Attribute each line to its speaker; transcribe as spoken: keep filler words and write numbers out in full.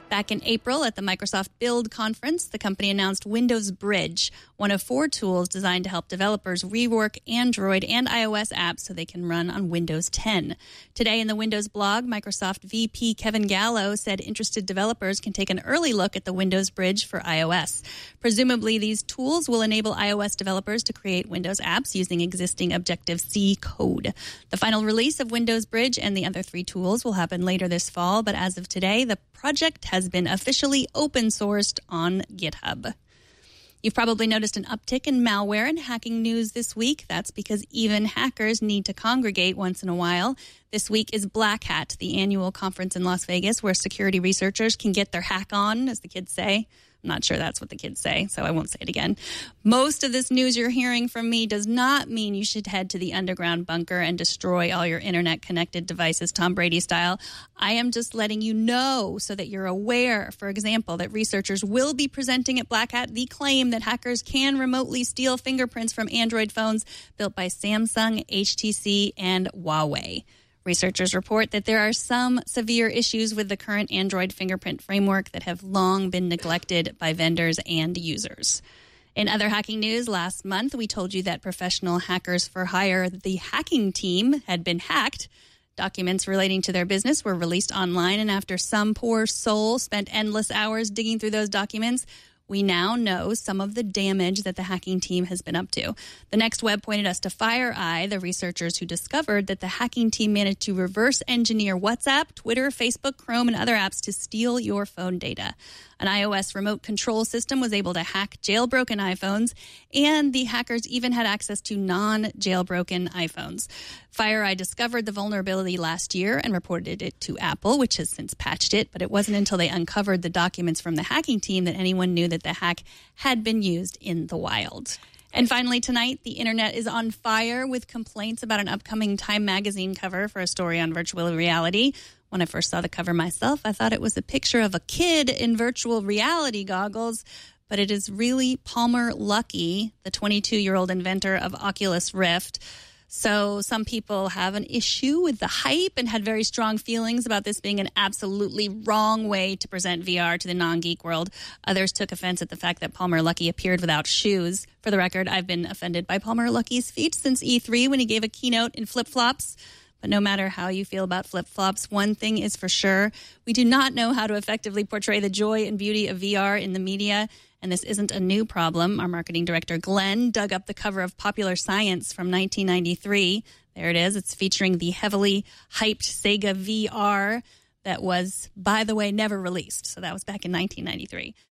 Speaker 1: Back in April at the Microsoft Build conference, the company announced Windows Bridge, one of four tools designed to help developers rework Android and iOS apps so they can run on Windows ten. Today in the Windows blog, Microsoft V P Kevin Gallo said interested developers can take an early look at the Windows Bridge for iOS. Presumably, these tools will enable iOS developers to create Windows apps using existing Objective-C code. The final release of Windows Bridge and the other three tools will happen later this fall, but as of today, the project has been officially open-sourced on GitHub. You've probably noticed an uptick in malware and hacking news this week. That's because even hackers need to congregate once in a while. This week is Black Hat, the annual conference in Las Vegas where security researchers can get their hack on, as the kids say. I'm not sure that's what the kids say, so I won't say it again. Most of this news you're hearing from me does not mean you should head to the underground bunker and destroy all your internet-connected devices, Tom Brady style. I am just letting you know so that you're aware, for example, that researchers will be presenting at Black Hat the claim that hackers can remotely steal fingerprints from Android phones built by Samsung, H T C, and Huawei. Researchers report that there are some severe issues with the current Android fingerprint framework that have long been neglected by vendors and users. In other hacking news, last month we told you that professional hackers for hire, the hacking team, had been hacked. Documents relating to their business were released online, and after some poor soul spent endless hours digging through those documents, we now know some of the damage that the hacking team has been up to. The Next Web pointed us to FireEye, the researchers who discovered that the hacking team managed to reverse engineer WhatsApp, Twitter, Facebook, Chrome, and other apps to steal your phone data. An iOS remote control system was able to hack jailbroken iPhones, and the hackers even had access to non-jailbroken iPhones. FireEye discovered the vulnerability last year and reported it to Apple, which has since patched it, but it wasn't until they uncovered the documents from the hacking team that anyone knew that the hack had been used in the wild. And finally tonight, the internet is on fire with complaints about an upcoming Time magazine cover for a story on virtual reality. When I first saw the cover myself, I thought it was a picture of a kid in virtual reality goggles, but it is really Palmer Luckey, the twenty-two-year-old inventor of Oculus Rift. So some people have an issue with the hype and had very strong feelings about this being an absolutely wrong way to present V R to the non-geek world. Others took offense at the fact that Palmer Luckey appeared without shoes. For the record, I've been offended by Palmer Luckey's feet since E three when he gave a keynote in flip-flops. But no matter how you feel about flip-flops, one thing is for sure. We do not know how to effectively portray the joy and beauty of V R in the media. And this isn't a new problem. Our marketing director, Glenn, dug up the cover of Popular Science from nineteen ninety-three. There it is. It's featuring the heavily hyped Sega V R that was, by the way, never released. So that was back in nineteen ninety-three.